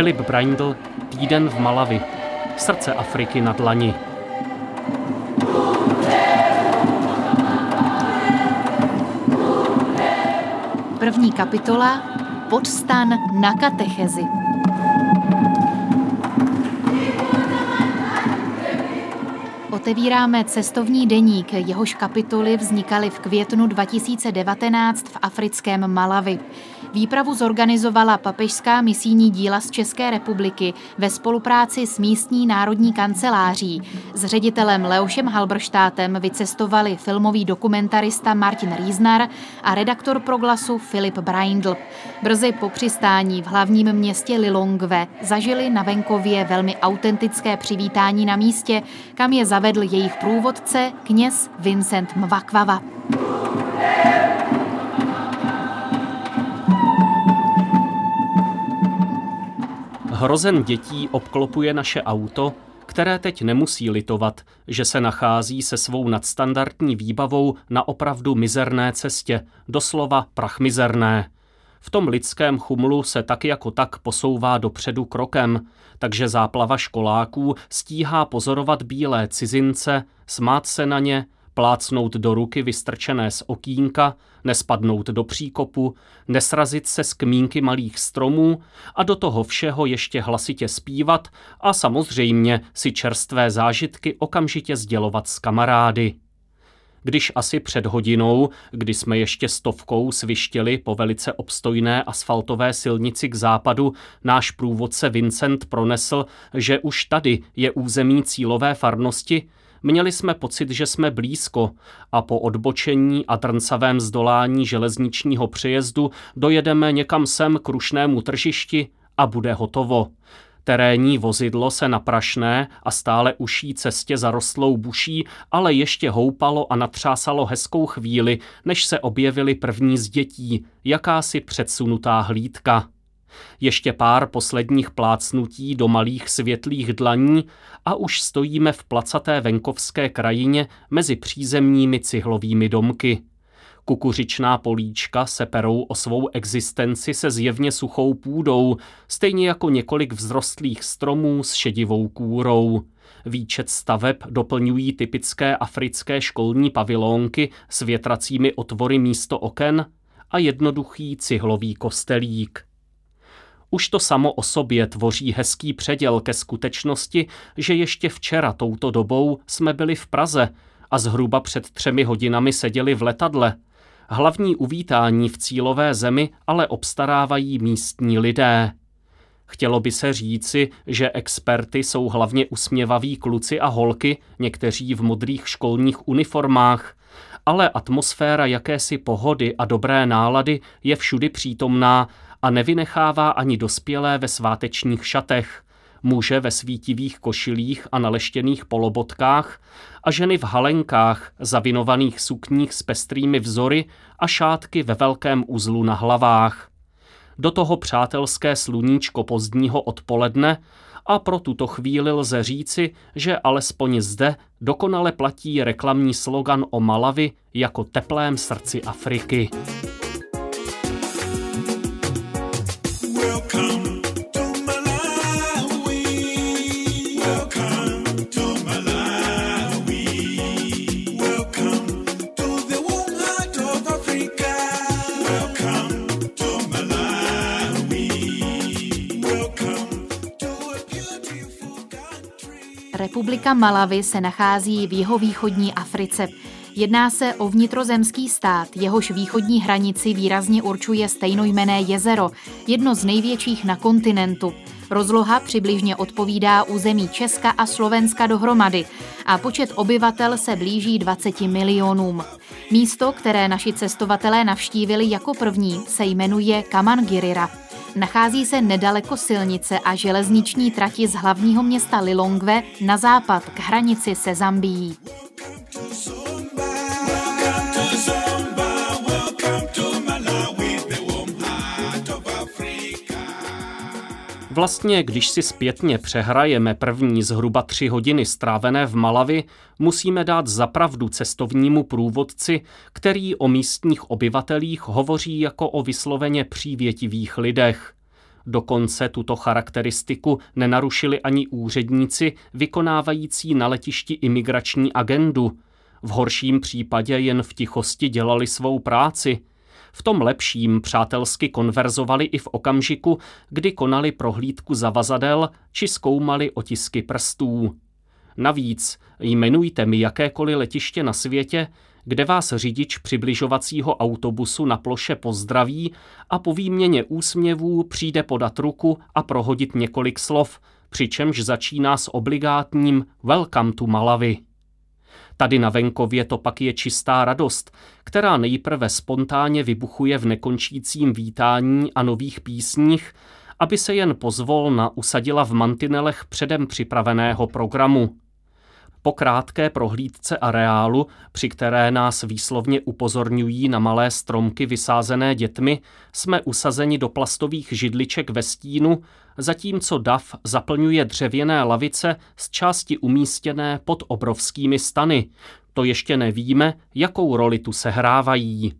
Filip Braindl, Týden v Malawi. Srdce Afriky na dlani. První kapitola. Podstan na katechezi. Otevíráme cestovní deník, jehož kapitoly vznikaly v květnu 2019 v africkém Malawi. Výpravu zorganizovala Papežská misijní díla z České republiky ve spolupráci s místní národní kanceláří. S ředitelem Leošem Halberštátem vycestovali filmový dokumentarista Martin Riesner a redaktor Proglasu Filip Braindl. Brzy po přistání v hlavním městě Lilongwe zažili na venkově velmi autentické přivítání na místě, kam je zavedl jejich průvodce, kněz Vincent Mwakwava. Hrozen dětí obklopuje naše auto, které teď nemusí litovat, že se nachází se svou nadstandardní výbavou na opravdu mizerné cestě, doslova prachmizerné. V tom lidském chumlu se tak jako tak posouvá dopředu krokem, takže záplava školáků stíhá pozorovat bílé cizince, smát se na ně, plácnout do ruky vystrčené z okýnka, nespadnout do příkopu, nesrazit se z kmínky malých stromů a do toho všeho ještě hlasitě zpívat a samozřejmě si čerstvé zážitky okamžitě sdělovat s kamarády. Když asi před hodinou, kdy jsme ještě stovkou svištěli po velice obstojné asfaltové silnici k západu, náš průvodce Vincent pronesl, že už tady je území cílové farnosti, měli jsme pocit, že jsme blízko a po odbočení a trncavém zdolání železničního přejezdu dojedeme někam sem k rušnému tržišti a bude hotovo. Terénní vozidlo se na prašné a stále uší cestě zarostlou buší, ale ještě houpalo a natřásalo hezkou chvíli, než se objevily první z dětí, jakási předsunutá hlídka. Ještě pár posledních plácnutí do malých světlých dlaní a už stojíme v placaté venkovské krajině mezi přízemními cihlovými domky. Kukuřičná políčka se perou o svou existenci se zjevně suchou půdou, stejně jako několik vzrostlých stromů s šedivou kůrou. Výčet staveb doplňují typické africké školní pavilonky s větracími otvory místo oken a jednoduchý cihlový kostelík. Už to samo o sobě tvoří hezký předěl ke skutečnosti, že ještě včera touto dobou jsme byli v Praze a zhruba před 3 hodinami seděli v letadle. Hlavní uvítání v cílové zemi ale obstarávají místní lidé. Chtělo by se říci, že experty jsou hlavně usměvaví kluci a holky, někteří v modrých školních uniformách, ale atmosféra jakési pohody a dobré nálady je všudy přítomná a nevynechává ani dospělé ve svátečních šatech, muže ve svítivých košilích a naleštěných polobotkách a ženy v halenkách, zavinovaných sukních s pestrými vzory a šátky ve velkém uzlu na hlavách. Do toho přátelské sluníčko pozdního odpoledne a pro tuto chvíli lze říci, že alespoň zde dokonale platí reklamní slogan o Malawi jako teplém srdci Afriky. Republika Malawi se nachází v jihovýchodní Africe. Jedná se o vnitrozemský stát, jehož východní hranici výrazně určuje stejnojmenné jezero, jedno z největších na kontinentu. Rozloha přibližně odpovídá území Česka a Slovenska dohromady a počet obyvatel se blíží 20 milionům. Místo, které naši cestovatelé navštívili jako první, se jmenuje Kamangirira. Nachází se nedaleko silnice a železniční trati z hlavního města Lilongwe na západ k hranici se Zambií. Vlastně, když si zpětně přehrajeme první zhruba 3 hodiny strávené v Malawi, musíme dát za pravdu cestovnímu průvodci, který o místních obyvatelích hovoří jako o vysloveně přívětivých lidech. Dokonce tuto charakteristiku nenarušili ani úředníci vykonávající na letišti imigrační agendu. V horším případě jen v tichosti dělali svou práci. V tom lepším přátelsky konverzovali i v okamžiku, kdy konali prohlídku zavazadel či zkoumali otisky prstů. Navíc jmenujte mi jakékoliv letiště na světě, kde vás řidič přibližovacího autobusu na ploše pozdraví a po výměně úsměvů přijde podat ruku a prohodit několik slov, přičemž začíná s obligátním Welcome to Malawi. Tady na venkově to pak je čistá radost, která nejprve spontánně vybuchuje v nekončícím vítání a nových písních, aby se jen pozvolna usadila v mantinelech předem připraveného programu. Po krátké prohlídce areálu, při které nás výslovně upozorňují na malé stromky vysázené dětmi, jsme usazeni do plastových židliček ve stínu, zatímco dav zaplňuje dřevěné lavice z části umístěné pod obrovskými stany. To ještě nevíme, jakou roli tu sehrávají.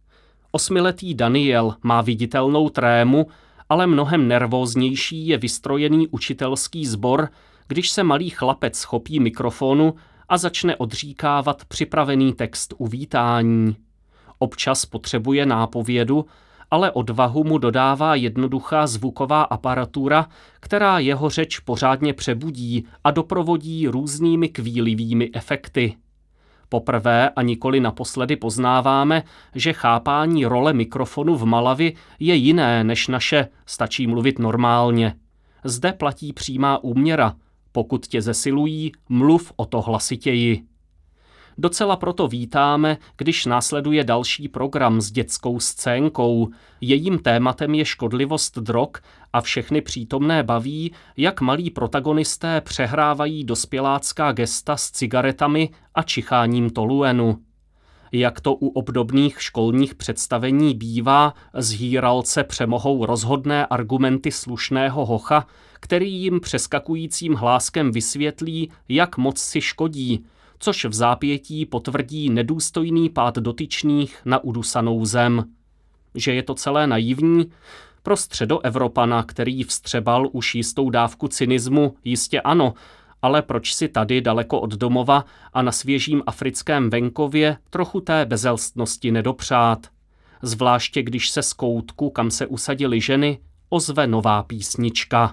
8letý Daniel má viditelnou trému, ale mnohem nervóznější je vystrojený učitelský sbor, když se malý chlapec chopí mikrofonu a začne odříkávat připravený text uvítání. Občas potřebuje nápovědu, ale odvahu mu dodává jednoduchá zvuková aparatura, která jeho řeč pořádně přebudí a doprovodí různými kvílivými efekty. Poprvé a nikoli naposledy poznáváme, že chápání role mikrofonu v Malawi je jiné než naše, stačí mluvit normálně. Zde platí přímá úměra. Pokud tě zesilují, mluv o to hlasitěji. Docela proto vítáme, když následuje další program s dětskou scénkou. Jejím tématem je škodlivost drog a všechny přítomné baví, jak malí protagonisté přehrávají dospělácká gesta s cigaretami a čicháním toluenu. Jak to u obdobných školních představení bývá, zhýralce přemohou rozhodné argumenty slušného hocha, který jim přeskakujícím hláskem vysvětlí, jak moc si škodí, což v zápětí potvrdí nedůstojný pád dotyčných na udusanou zem. Že je to celé naivní? Pro Středoevropana, který vstřebal už jistou dávku cynismu, jistě ano, ale proč si tady daleko od domova a na svěžím africkém venkově trochu té bezelstnosti nedopřát? Zvláště když se z koutku, kam se usadily ženy, ozve nová písnička.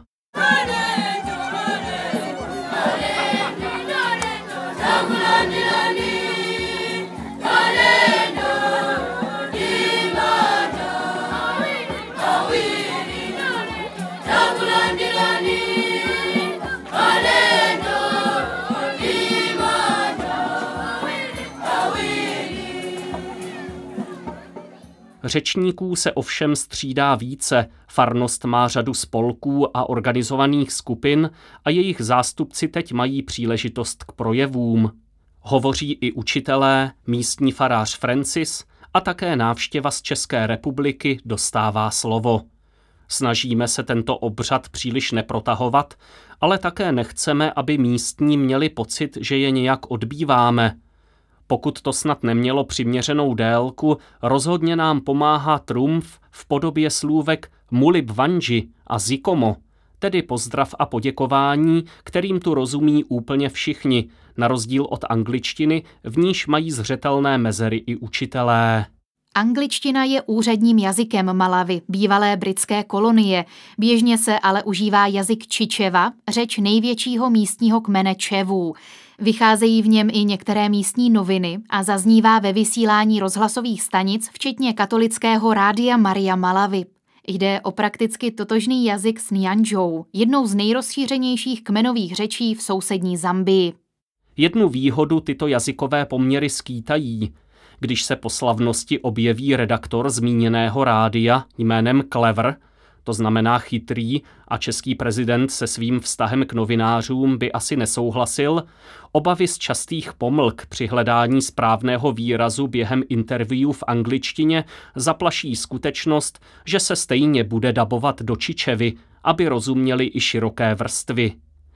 Řečníků se ovšem střídá více, farnost má řadu spolků a organizovaných skupin a jejich zástupci teď mají příležitost k projevům. Hovoří i učitelé, místní farář Francis a také návštěva z České republiky dostává slovo. Snažíme se tento obřad příliš neprotahovat, ale také nechceme, aby místní měli pocit, že je nějak odbýváme. Pokud to snad nemělo přiměřenou délku, rozhodně nám pomáhá trumf v podobě slůvek Mulib Vanji a Zikomo, tedy pozdrav a poděkování, kterým tu rozumí úplně všichni, na rozdíl od angličtiny, v níž mají zřetelné mezery i učitelé. Angličtina je úředním jazykem Malawi, bývalé britské kolonie. Běžně se ale užívá jazyk Čičeva, řeč největšího místního kmene Čevů. Vycházejí v něm i některé místní noviny a zaznívá ve vysílání rozhlasových stanic, včetně katolického rádia Maria Malawi. Jde o prakticky totožný jazyk s Nyanjou, jednou z nejrozšířenějších kmenových řečí v sousední Zambii. Jednu výhodu tyto jazykové poměry skýtají. Když se po slavnosti objeví redaktor zmíněného rádia jménem Clever, to znamená chytrý, a český prezident se svým vztahem k novinářům by asi nesouhlasil, obavy z častých pomlk při hledání správného výrazu během interview v angličtině zaplaší skutečnost, že se stejně bude dabovat do Čičevy, aby rozuměli i široké vrstvy.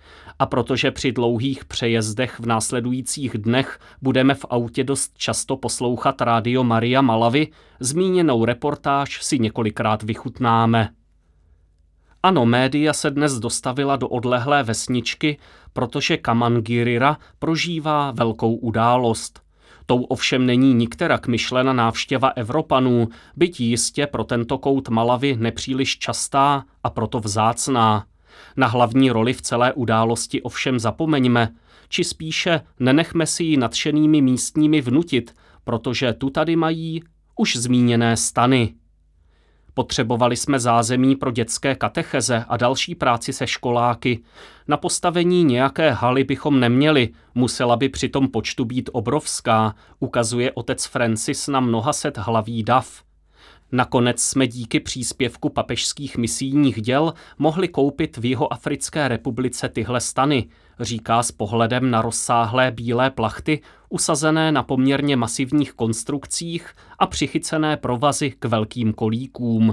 A protože při dlouhých přejezdech v následujících dnech budeme v autě dost často poslouchat rádio Maria Malawi, zmíněnou reportáž si několikrát vychutnáme. Ano, média se dnes dostavila do odlehlé vesničky, protože Kamangirira prožívá velkou událost. Tou ovšem není nikterak myšlena návštěva Evropanů, byť jistě pro tento kout Malavy nepříliš častá a proto vzácná. Na hlavní roli v celé události ovšem zapomeňme, či spíše nenechme si ji nadšenými místními vnutit, protože tu tady mají už zmíněné stany. Potřebovali jsme zázemí pro dětské katecheze a další práci se školáky. Na postavení nějaké haly bychom neměli, musela by při tom počtu být obrovská, ukazuje otec Francis na mnoha set hlaví dav. Nakonec jsme díky příspěvku papežských misijních děl mohli koupit v Jihoafrické republice tyhle stany, říká s pohledem na rozsáhlé bílé plachty, usazené na poměrně masivních konstrukcích a přichycené provazy k velkým kolíkům.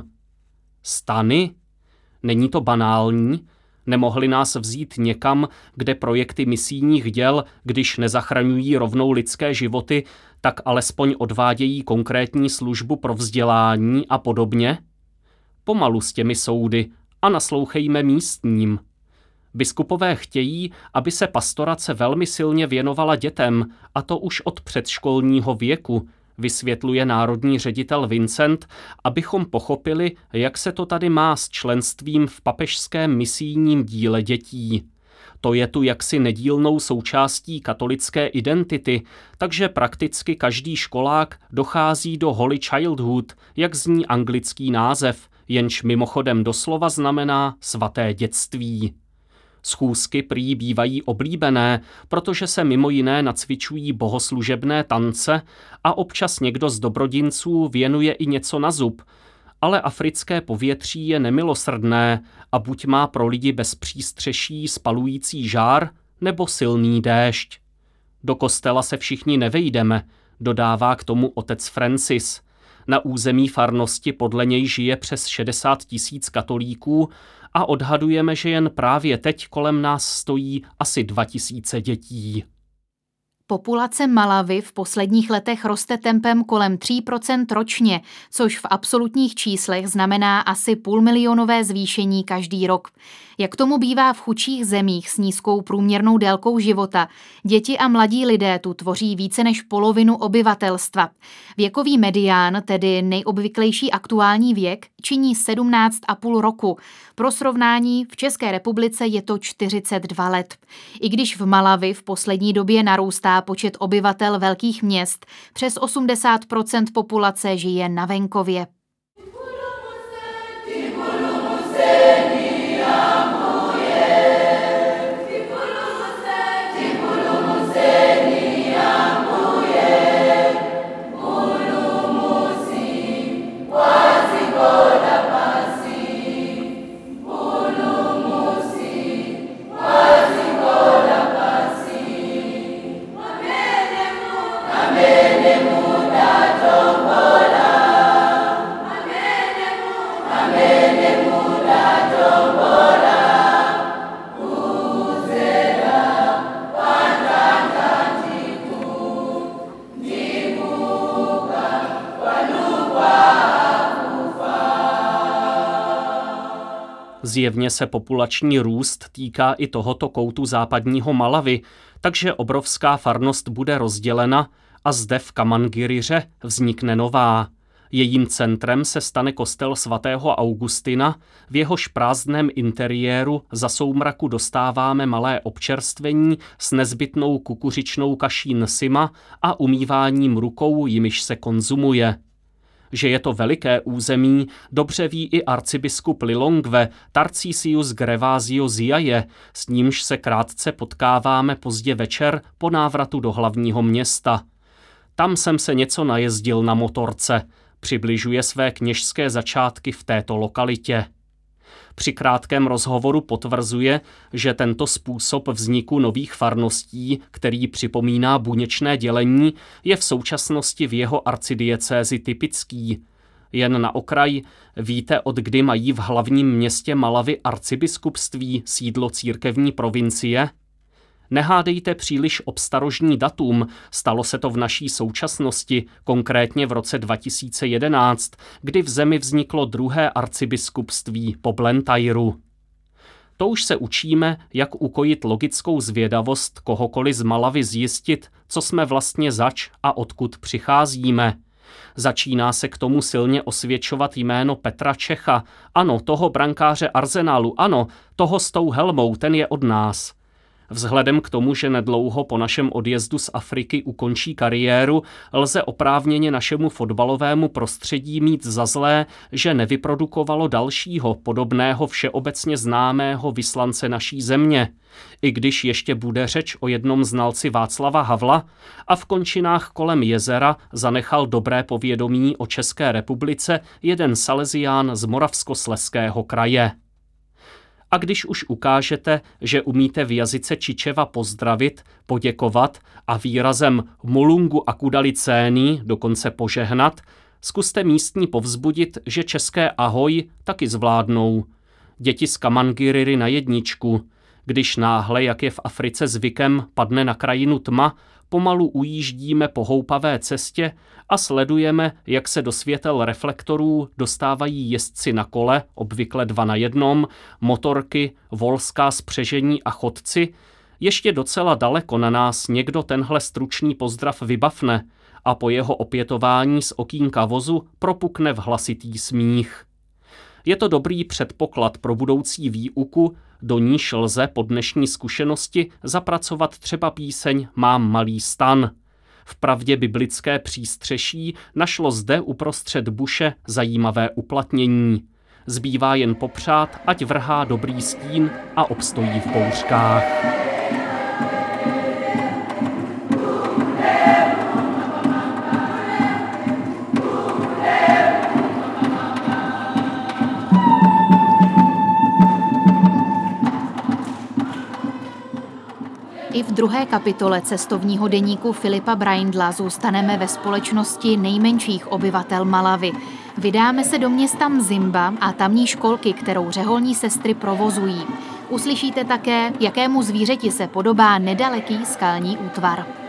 Stany? Není to banální? Nemohli nás vzít někam, kde projekty misijních děl, když nezachraňují rovnou lidské životy, tak alespoň odvádějí konkrétní službu pro vzdělání a podobně? Pomalu s těmi soudy a naslouchejme místním. Biskupové chtějí, aby se pastorace velmi silně věnovala dětem, a to už od předškolního věku, vysvětluje národní ředitel Vincent, abychom pochopili, jak se to tady má s členstvím v papežském misijním díle dětí. To je tu jaksi nedílnou součástí katolické identity, takže prakticky každý školák dochází do Holy Childhood, jak zní anglický název, jenž mimochodem doslova znamená svaté dětství. Schůzky prý bývají oblíbené, protože se mimo jiné nacvičují bohoslužebné tance a občas někdo z dobrodinců věnuje i něco na zub, ale africké povětří je nemilosrdné a buď má pro lidi bez přístřeší spalující žár, nebo silný déšť. Do kostela se všichni nevejdeme, dodává k tomu otec Francis. Na území farnosti podle něj žije přes 60 000 katolíků a odhadujeme, že jen právě teď kolem nás stojí asi 2000 dětí. Populace Malavy v posledních letech roste tempem kolem 3% ročně, což v absolutních číslech znamená asi půlmilionové zvýšení každý rok. Jak tomu bývá v chudších zemích s nízkou průměrnou délkou života, děti a mladí lidé tu tvoří více než polovinu obyvatelstva. Věkový medián, tedy nejobvyklejší aktuální věk, činí 17,5 roku. Pro srovnání v České republice je to 42 let. I když v Malawi v poslední době narůstá počet obyvatel velkých měst, přes 80% populace žije na venkově. Zjevně se populační růst týká i tohoto koutu západního Malavy, takže obrovská farnost bude rozdělena a zde v Kamangiriře vznikne nová. Jejím centrem se stane kostel svatého Augustina, v jehož prázdném interiéru za soumraku dostáváme malé občerstvení s nezbytnou kukuřičnou kaší nsima a umýváním rukou, jimiž se konzumuje. Že je to veliké území, dobře ví i arcibiskup Lilongwe Tarcisius Gervasio Ziaje, s nímž se krátce potkáváme pozdě večer po návratu do hlavního města. Tam jsem se něco najezdil na motorce, přibližuje své kněžské začátky v této lokalitě. Při krátkém rozhovoru potvrzuje, že tento způsob vzniku nových farností, který připomíná buněčné dělení, je v současnosti v jeho arcidiecézi typický. Jen na okraj, víte, od kdy mají v hlavním městě Malavy arcibiskupství sídlo církevní provincie? Nehádejte příliš obstarožní datum, stalo se to v naší současnosti, konkrétně v roce 2011, kdy v zemi vzniklo druhé arcibiskupství po Blantyru. To už se učíme, jak ukojit logickou zvědavost kohokoliv z Malawi zjistit, co jsme vlastně zač a odkud přicházíme. Začíná se k tomu silně osvědčovat jméno Petra Čecha. Ano, toho brankáře Arsenalu, ano, toho s tou helmou, ten je od nás. Vzhledem k tomu, že nedlouho po našem odjezdu z Afriky ukončí kariéru, lze oprávněně našemu fotbalovému prostředí mít za zlé, že nevyprodukovalo dalšího podobného všeobecně známého vyslance naší země. I když ještě bude řeč o jednom znalci Václava Havla a v končinách kolem jezera zanechal dobré povědomí o České republice jeden Salesián z Moravskoslezského kraje. A když už ukážete, že umíte v jazyce Čičeva pozdravit, poděkovat a výrazem mulungu akudali cény dokonce požehnat, zkuste místní povzbudit, že české ahoj taky zvládnou. Děti z Kamangiriry na jedničku. Když náhle, jak je v Africe zvykem, padne na krajinu tma, pomalu ujíždíme po houpavé cestě a sledujeme, jak se do světel reflektorů dostávají jezdci na kole, obvykle 2 na 1, motorky, volská spřežení a chodci. Ještě docela daleko na nás někdo tenhle stručný pozdrav vybafne a po jeho opětování z okýnka vozu propukne v hlasitý smích. Je to dobrý předpoklad pro budoucí výuku, do níž lze po dnešní zkušenosti zapracovat třeba píseň Mám malý stan. Vpravdě biblické přístřeší našlo zde uprostřed buše zajímavé uplatnění. Zbývá jen popřát, ať vrhá dobrý stín a obstojí v bouřkách. I v druhé kapitole cestovního deníku Filipa Braindla zůstaneme ve společnosti nejmenších obyvatel Malawi. Vydáme se do města Mzimba a tamní školky, kterou řeholní sestry provozují. Uslyšíte také, jakému zvířeti se podobá nedaleký skalní útvar.